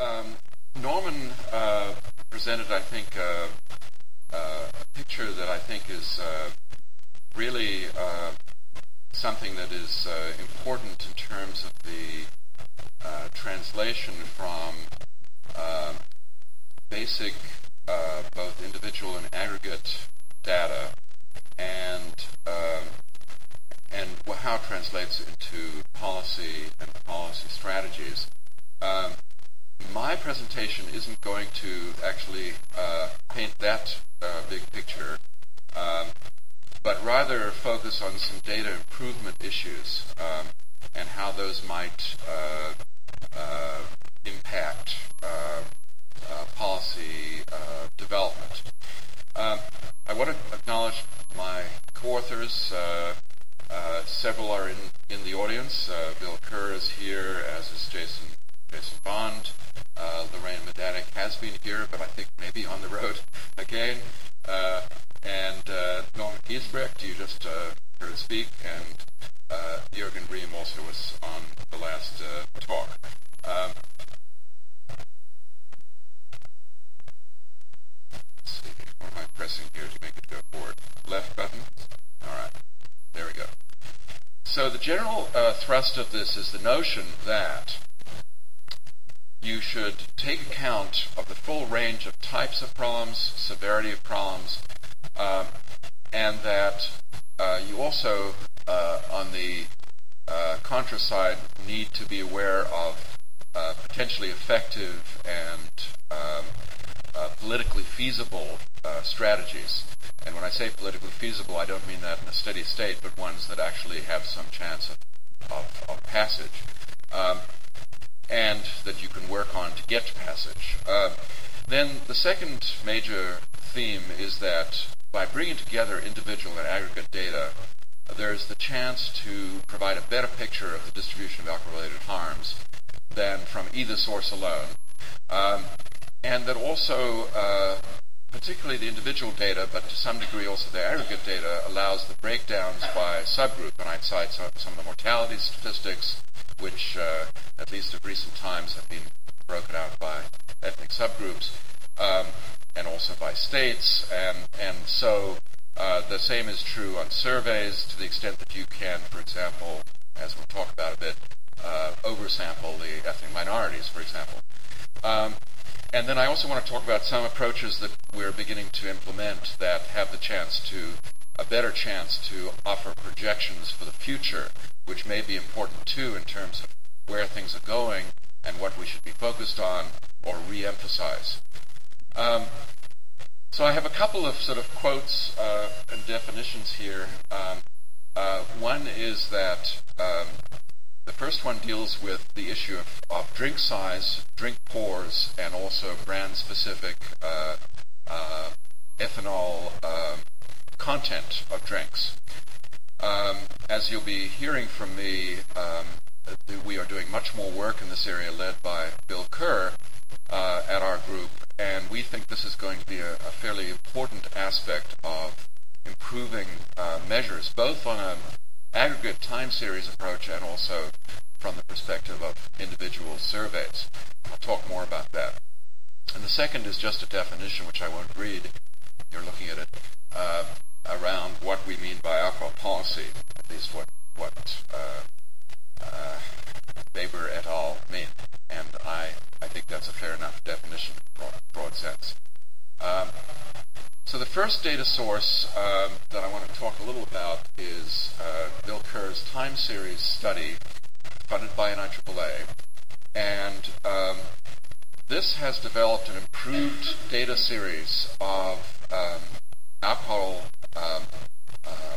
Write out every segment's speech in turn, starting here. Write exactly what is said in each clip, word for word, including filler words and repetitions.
um, Norman uh, presented, I think, uh, uh, a picture that I think is uh, really uh, something that is uh, important in terms of the uh, translation from uh, basic, uh, both individual and aggregate data, and uh, and how it translates into policy and policy strategies. Um, my presentation isn't going to actually uh, paint that uh, big picture, um, but rather focus on some data improvement issues um, and how those might uh, uh, impact uh, uh, policy uh, development. Um, I want to acknowledge my co-authors. Uh, uh, several are in, in the audience. Uh, Bill Kerr is here, as is Jason Jason Bond. Uh, Lorraine Medanek has been here, but I think maybe on the road again. Uh, and uh, Norman Giesbrecht, you just uh, heard speak, and uh, Jürgen Riem also was on the last uh, talk. Um, let's see, what am I pressing here to make it go forward? Left button? All right, there we go. So the general uh, thrust of this is the notion that you should take account of the full range of types of problems, severity of problems, um, and that uh, you also, uh, on the uh, contra side, need to be aware of uh, potentially effective and um, uh, politically feasible uh, strategies. And when I say politically feasible, I don't mean that in a steady state, but ones that actually have some chance of, of, of passage. Um, and that you can work on to get to passage. Uh, then the second major theme is that by bringing together individual and aggregate data, uh, there's the chance to provide a better picture of the distribution of alcohol-related harms than from either source alone. Um, and that also, uh, particularly the individual data, but to some degree also the aggregate data, allows the breakdowns by subgroup. And I'd cite some, some of the mortality statistics, which, uh, at least of recent times, have been broken out by ethnic subgroups, um, and also by states. And, and so uh, the same is true on surveys, to the extent that you can, for example, as we'll talk about a bit, uh, oversample the ethnic minorities, for example. Um, and then I also want to talk about some approaches that we're beginning to implement that have the chance to, a better chance to offer projections for the future, which may be important too in terms of where things are going and what we should be focused on or re-emphasize. Um, so I have a couple of sort of quotes uh, and definitions here. Um, uh, one is that um, the first one deals with the issue of, of drink size, drink pours, and also brand-specific uh, uh, ethanol uh, content of drinks. Um, as you'll be hearing from me, um, we are doing much more work in this area led by Bill Kerr uh, at our group, and we think this is going to be a, a fairly important aspect of improving uh, measures, both on an aggregate time series approach and also from the perspective of individual surveys. I'll talk more about that. And the second is just a definition, which I won't read. You're looking at it. Uh, around what we mean by alcohol policy, at least what what uh, uh, Weber et al. Mean. And I, I think that's a fair enough definition in broad, broad sense. Um, so the first data source um, that I want to talk a little about is uh, Bill Kerr's time series study funded by N I triple A. And um, this has developed an improved data series of um, alcohol. Um, um,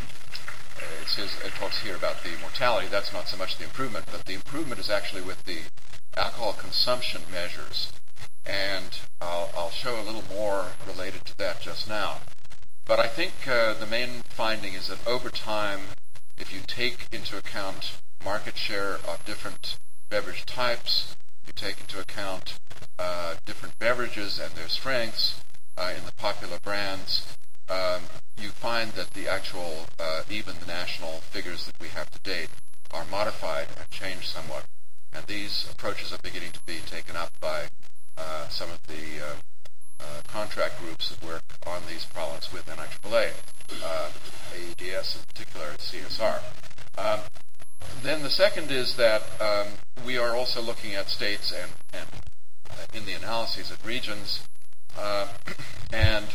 it says it talks here about the mortality. That's not so much the improvement, but the improvement is actually with the alcohol consumption measures, and I'll, I'll show a little more related to that just now. But I think uh, the main finding is that over time, if you take into account market share of different beverage types, you take into account uh, different beverages and their strengths uh, in the popular brands, um, you find that the actual, uh, even the national figures that we have to date are modified and changed somewhat. And these approaches are beginning to be taken up by uh, some of the uh, uh, contract groups that work on these problems with N I triple A, uh, A E D S in particular, and C S R. Um, then the second is that um, we are also looking at states and, and uh, in the analyses at regions, uh, and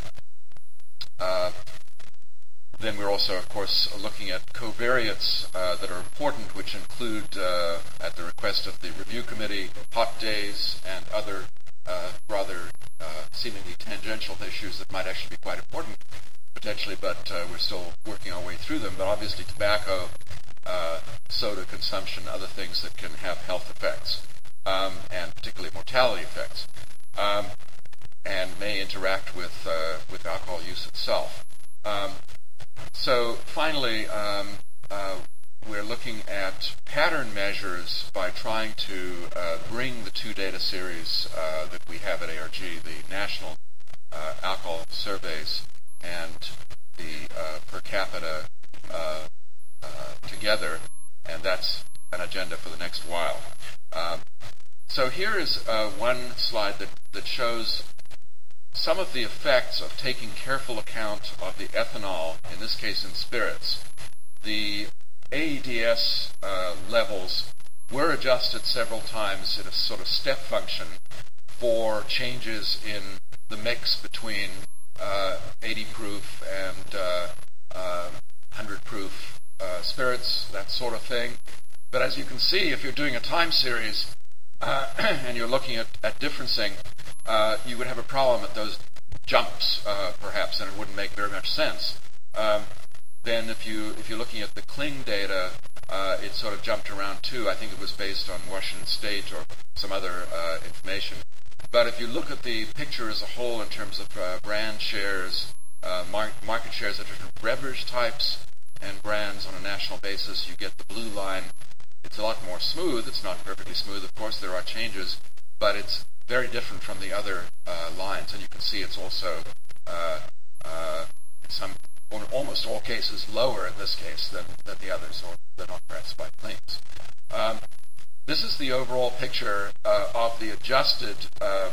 uh, then we're also, of course, looking at covariates uh, that are important, which include, uh, at the request of the review committee, hot days and other uh, rather uh, seemingly tangential issues that might actually be quite important, potentially, but uh, we're still working our way through them. But obviously tobacco, uh, soda consumption, other things that can have health effects, um, and particularly mortality effects, um, and may interact with, uh, with alcohol use itself. Um, So finally, um, uh, we're looking at pattern measures by trying to uh, bring the two data series uh, that we have at A R G, the national uh, alcohol surveys and the uh, per capita uh, uh, together, and that's an agenda for the next while. Um, so here is uh, one slide that, that shows some of the effects of taking careful account of the ethanol, in this case in spirits. The A E D S uh, levels were adjusted several times in a sort of step function for changes in the mix between uh, eighty proof and uh, uh, one hundred proof uh, spirits, that sort of thing. But as you can see, if you're doing a time series uh, and you're looking at, at differencing, Uh, you would have a problem at those jumps, uh, perhaps, and it wouldn't make very much sense. Um, then, if you if you're looking at the Kling data, uh, it sort of jumped around too. I think it was based on Washington State or some other uh, information. But if you look at the picture as a whole in terms of uh, brand shares, uh, mar- market shares of different beverage types and brands on a national basis, you get the blue line. It's a lot more smooth. It's not perfectly smooth, of course. There are changes, but it's very different from the other uh, lines, and you can see it's also uh, uh, in some, in almost all cases, lower in this case than, than the others, or than on press by claims. Um, this is the overall picture uh, of the adjusted uh,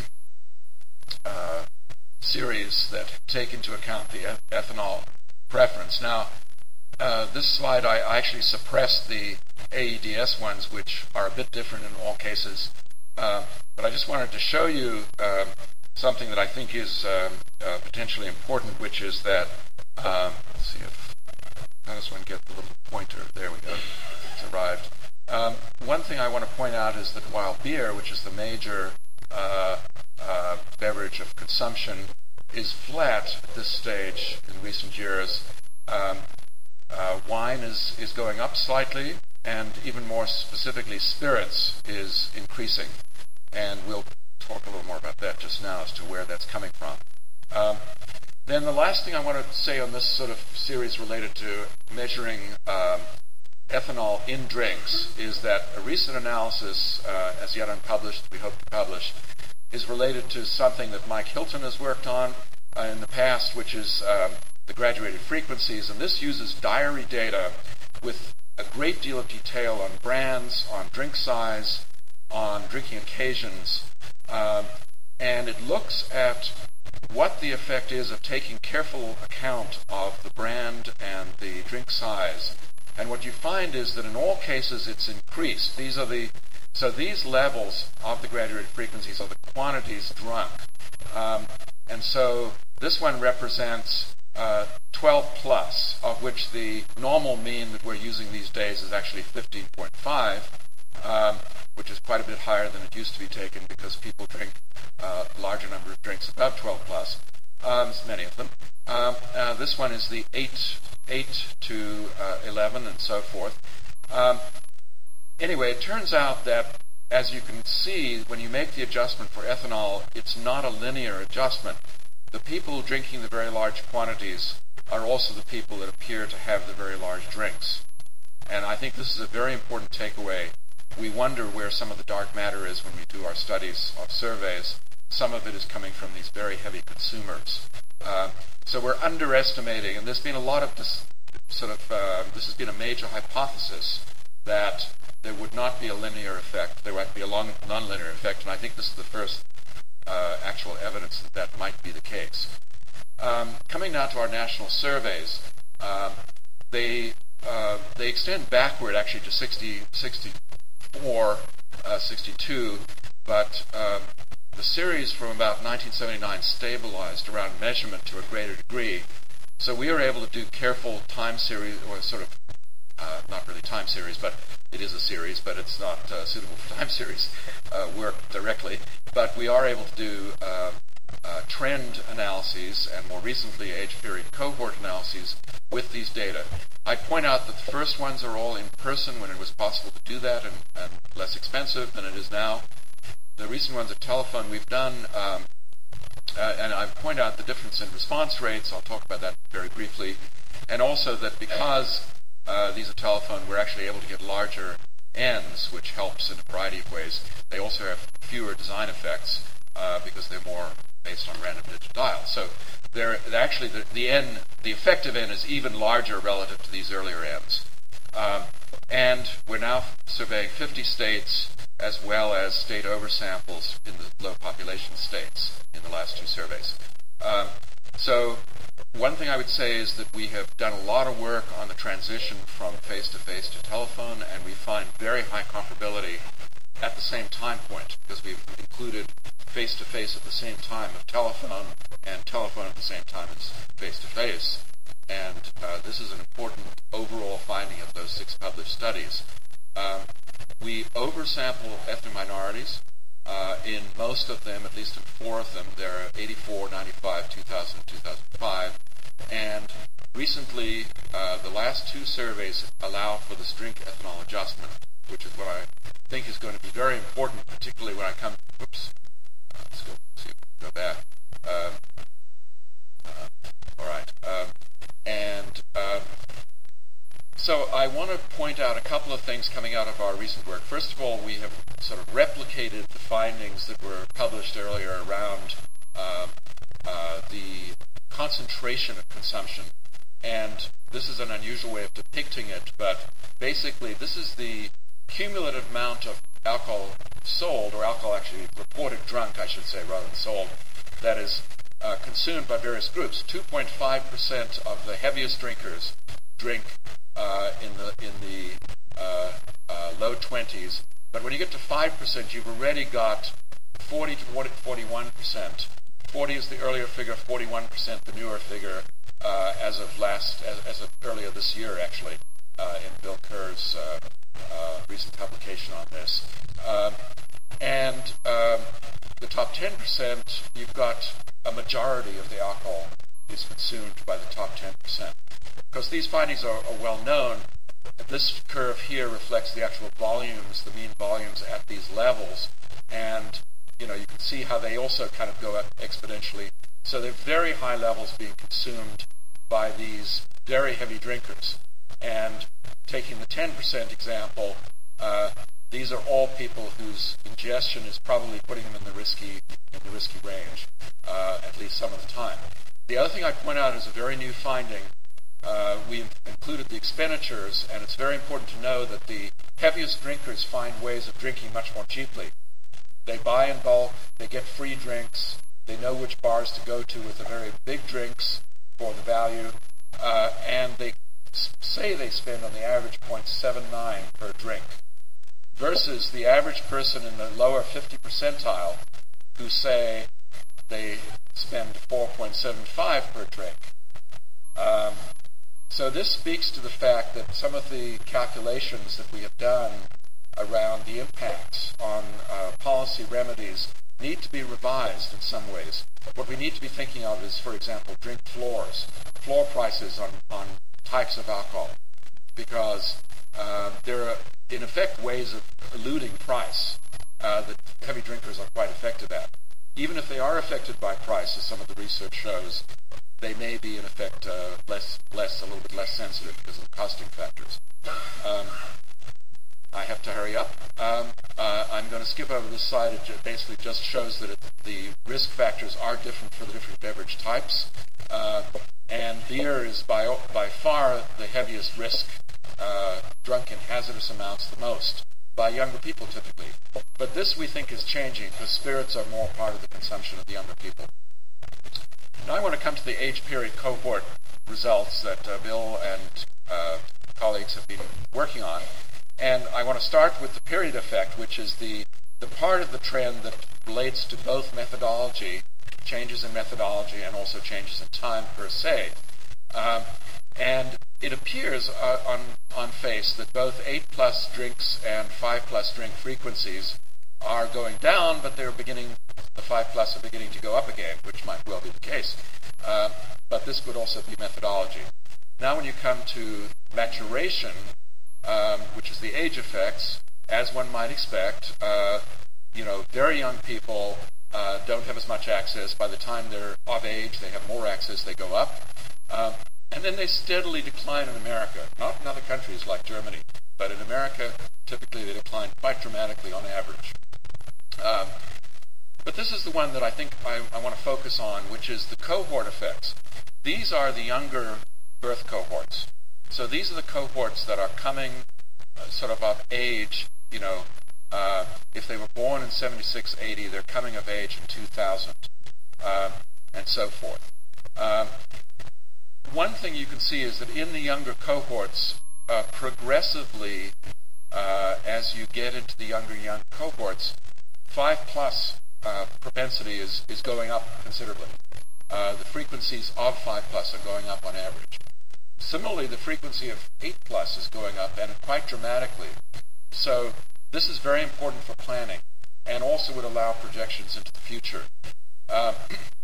uh, series that take into account the eth- ethanol preference. Now, uh, this slide, I, I actually suppressed the A E D S ones, which are a bit different in all cases. Uh, but I just wanted to show you uh, something that I think is um, uh, potentially important, which is that, um, let's see if, how does one get the little pointer? There we go. It's arrived. Um, one thing I want to point out is that while beer, which is the major uh, uh, beverage of consumption, is flat at this stage in recent years, um, uh, wine is, is going up slightly, and even more specifically, spirits is increasing. And we'll talk a little more about that just now as to where that's coming from. Um, then the last thing I want to say on this sort of series related to measuring um, ethanol in drinks is that a recent analysis, uh, as yet unpublished, we hope to publish, is related to something that Mike Hilton has worked on uh, in the past, which is um, the graduated frequencies. And this uses diary data with a great deal of detail on brands, on drink size, on drinking occasions, um, and it looks at what the effect is of taking careful account of the brand and the drink size. And what you find is that in all cases it's increased. These are the so these levels of the graduated frequencies are the quantities drunk, um, and so this one represents uh, twelve plus, of which the normal mean that we're using these days is actually fifteen point five. Um, which is quite a bit higher than it used to be taken because people drink uh, a larger number of drinks above twelve plus, um, many of them. Um, uh, this one is the eight, eight to uh, eleven and so forth. Um, anyway, it turns out that, as you can see, when you make the adjustment for ethanol, it's not a linear adjustment. The people drinking the very large quantities are also the people that appear to have the very large drinks. And I think this is a very important takeaway. We wonder where some of the dark matter is when we do our studies of surveys. Some of it is coming from these very heavy consumers. Uh, so we're underestimating, and there's been a lot of this sort of, uh, this has been a major hypothesis that there would not be a linear effect. There might be a long, non-linear effect, and I think this is the first uh, actual evidence that that might be the case. Um, coming now to our national surveys, um, they uh, they extend backward actually to sixty, sixty-four, uh, sixty-two, but um, the series from about nineteen seventy-nine stabilized around measurement to a greater degree. So we were able to do careful time series, or sort of, uh, not really time series, but it is a series, but it's not uh, suitable for time series uh, work directly. But we are able to do uh, uh, trend analyses and more recently age period cohort analyses with these data. I point out that the first ones are all in person when it was possible to do that and, and less expensive than it is now. The recent ones are telephone. We've done, um, uh, and I point out the difference in response rates. I'll talk about that very briefly. And also that because uh, these are telephone, we're actually able to get larger ends, which helps in a variety of ways. They also have fewer design effects uh, because they're more based on random digit dials. So they're, they're actually, the, the N, the effective N is even larger relative to these earlier Ns. Um, and we're now surveying fifty states as well as state oversamples in the low population states in the last two surveys. Um, so one thing I would say is that we have done a lot of work on the transition from face-to-face to telephone, and we find very high comparability at the same time point, because we've included face-to-face at the same time of telephone and telephone at the same time as face-to-face. And uh, this is an important overall finding of those six published studies. Um, we oversample ethnic minorities. Uh, in most of them, at least in four of them, there are eighty-four, ninety-five, two thousand, and two thousand five. And recently, uh, the last two surveys allow for this drink ethanol adjustment, which is what I think is going to be very important, particularly when I come... Oops. Uh, let's go, see if we can go back. Um, uh, all right. Um, and... Um, So I want to point out a couple of things coming out of our recent work. First of all, we have sort of replicated the findings that were published earlier around uh, uh, the concentration of consumption. And this is an unusual way of depicting it, but basically this is the cumulative amount of alcohol sold, or alcohol actually reported drunk, I should say, rather than sold, that is uh, consumed by various groups. two point five percent of the heaviest drinkers drink Uh, in the in the uh, uh, low twenties, but when you get to five percent, you've already got forty to forty-one percent. forty is the earlier figure, forty-one percent the newer figure uh, as of last as, as of earlier this year, actually, uh, in Bill Kerr's uh, uh, recent publication on this. Um, and um, the top ten percent, you've got a majority of the alcohol is consumed by the top ten percent. Because these findings are, are well known, this curve here reflects the actual volumes, the mean volumes at these levels, and you know you can see how they also kind of go up exponentially. So they're very high levels being consumed by these very heavy drinkers. And taking the ten percent example, uh, these are all people whose ingestion is probably putting them in the risky in the risky range, uh, at least some of the time. The other thing I point out is a very new finding. Uh, we included the expenditures, and it's very important to know that the heaviest drinkers find ways of drinking much more cheaply. They buy in bulk, they get free drinks, they know which bars to go to with the very big drinks for the value, uh, and they say they spend on the average zero point seven nine per drink, versus the average person in the lower fifty percentile who say they spend four point seven five per drink. Um, So this speaks to the fact that some of the calculations that we have done around the impacts on uh, policy remedies need to be revised in some ways. What we need to be thinking of is, for example, drink floors, floor prices on, on types of alcohol, because uh, there are, in effect, ways of eluding price uh, that heavy drinkers are quite effective at. Even if they are affected by price, as some of the research shows, they may be, in effect, uh, less, less, a little bit less sensitive because of the costing factors. Um, I have to hurry up. Um, uh, I'm going to skip over this slide. It basically just shows that it, the risk factors are different for the different beverage types. Uh, and beer is by by far the heaviest risk uh, drunk in hazardous amounts the most, by younger people typically. But this we think is changing because spirits are more part of the consumption of the younger people. Now I want to come to the age period cohort results that uh, Bill and uh, colleagues have been working on. And I want to start with the period effect, which is the, the part of the trend that relates to both methodology, changes in methodology, and also changes in time per se. Um, and it appears uh, on, on face that both eight plus drinks and five plus drink frequencies are going down, but they're beginning, the five plus are beginning to go up again, which might well be the case. Uh, but this could also be methodology. Now when you come to maturation, um, which is the age effects, as one might expect, uh, you know, very young people uh, don't have as much access. By the time they're of age, they have more access, they go up. Um, and then they steadily decline in America, not in other countries like Germany, but in America, typically they decline quite dramatically on average. Um, but this is the one that I think I, I want to focus on, which is the cohort effects. These are the younger birth cohorts. So these are the cohorts that are coming uh, sort of of age, you know, uh, if they were born in seventy-six, eighty, they're coming of age in two thousand, uh, and so forth. Um, one thing you can see is that in the younger cohorts, uh, progressively, uh, as you get into the younger young cohorts, five plus uh, propensity is, is going up considerably. Uh, the frequencies of five plus are going up on average. Similarly, the frequency of eight plus is going up, and quite dramatically. So this is very important for planning, and also would allow projections into the future. Uh,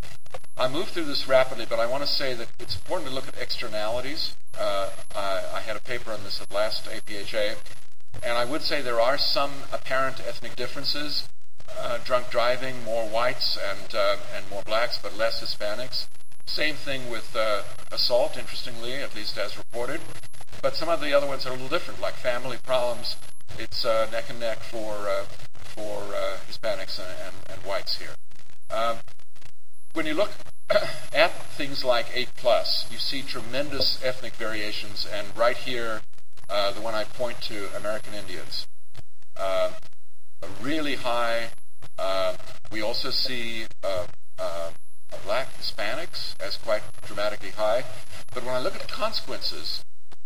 I moved through this rapidly, but I want to say that it's important to look at externalities. Uh, I, I had a paper on this at last A P H A, and I would say there are some apparent ethnic differences. Uh, drunk driving, more whites and uh, and more blacks, but less Hispanics. Same thing with uh, assault, interestingly, at least as reported. But some of the other ones are a little different, like family problems. It's uh, neck and neck for uh, for uh, Hispanics and, and, and whites here. Um, when you look at things like eight plus, you see tremendous ethnic variations, and right here, uh, the one I point to, American Indians. Uh, really high. Uh, we also see uh, uh, black Hispanics as quite dramatically high. But when I look at the consequences,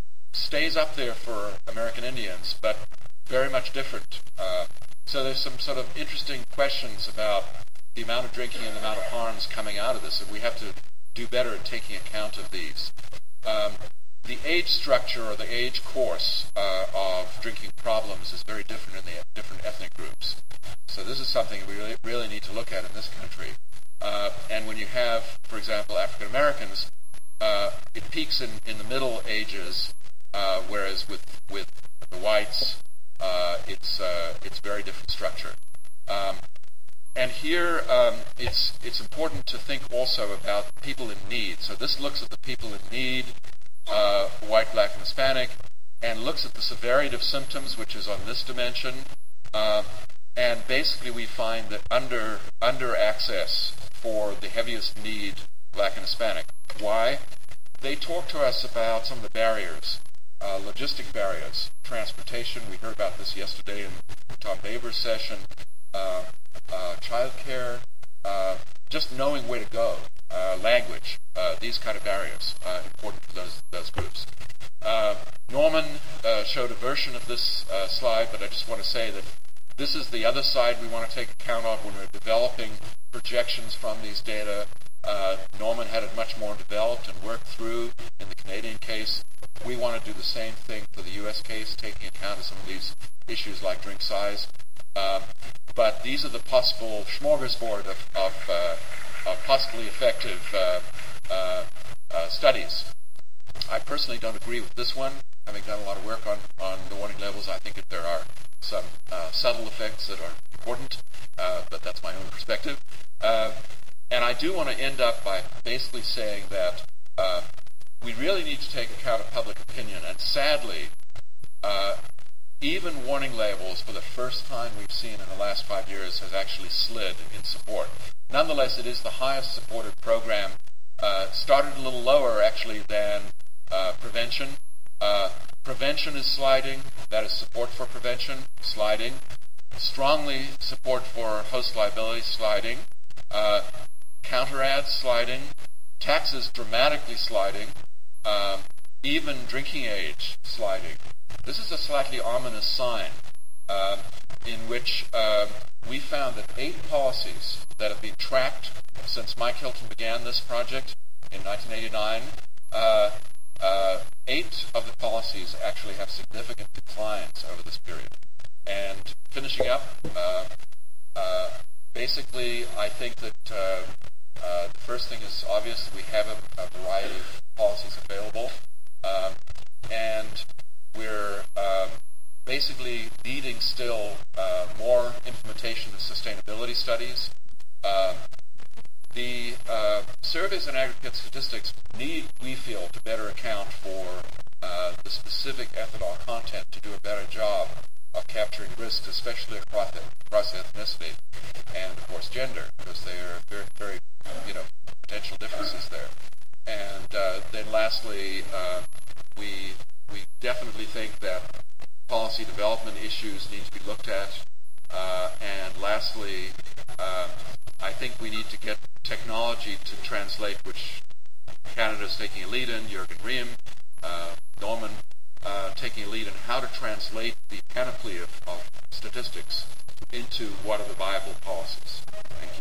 stays up there for American Indians, but very much different. Uh, so there's some sort of interesting questions about the amount of drinking and the amount of harms coming out of this, and we have to do better at taking account of these. Um, the age structure or the age course uh, of drinking problems is very different in the different ethnic groups. So this is something we really, really need to look at in this country. Uh, and when you have, for example, African Americans, uh, it peaks in, in the middle ages, uh, whereas with with the whites, uh, it's uh, it's very different structure. Um, and here, um, it's it's important to think also about people in need. So this looks at the people in need, uh, white, black, and Hispanic, and looks at the severity of symptoms, which is on this dimension. Uh, and basically, we find that under under access for the heaviest need, black and Hispanic. Why? They talk to us about some of the barriers, uh, logistic barriers, transportation. We heard about this yesterday in Tom Baber's session. Uh, uh, childcare, uh, just knowing where to go, uh, language, uh, these kind of barriers, uh, important for those those groups. Uh, Norman uh, showed a version of this uh, slide, but I just want to say that this is the other side we want to take account of when we're developing projections from these data. Uh, Norman had it much more developed and worked through in the Canadian case. We want to do the same thing for the U S case, taking account of some of these issues like drink size. Um, but these are the possible smorgasbord of, of, uh, of possibly effective uh, uh, uh, studies. I personally don't agree with this one. Having done a lot of work on, on the warning levels, I think that there are some uh, subtle effects that are important, uh, but that's my own perspective. Uh, and I do want to end up by basically saying that uh, we really need to take account of public opinion, and sadly, uh, even warning labels for the first time we've seen in the last five years has actually slid in support. Nonetheless, it is the highest supported program. Uh, started a little lower, actually, than uh, prevention, Uh, prevention is sliding. That is support for prevention, sliding. Strongly support for host liability, sliding. Uh, counter ads, sliding. Taxes dramatically sliding. Um, even drinking age, sliding. This is a slightly ominous sign uh, in which uh, we found that eight policies that have been tracked since Mike Hilton began this project in nineteen eighty-nine, uh, uh, eight of the policies actually have significant declines over this period. And finishing up, uh, uh, basically, I think that uh, uh, the first thing is obvious. We have a, a variety of policies available, um, and we're um, basically needing still uh, more implementation of sustainability studies. Uh, the uh, surveys and aggregate statistics need, we feel, to better account for uh, the specific ethanol content to do a better job of capturing risks, especially across, across ethnicity and, of course, gender, because there are very, very, you know, potential differences there. And uh, then lastly, uh, we we definitely think that policy development issues need to be looked at. Uh, and lastly, uh, I think we need to get technology to translate, which Canada's taking a lead in, Jürgen Riem, uh, Norman, uh, taking a lead in how to translate the panoply of, of statistics into what are the viable policies. Thank you.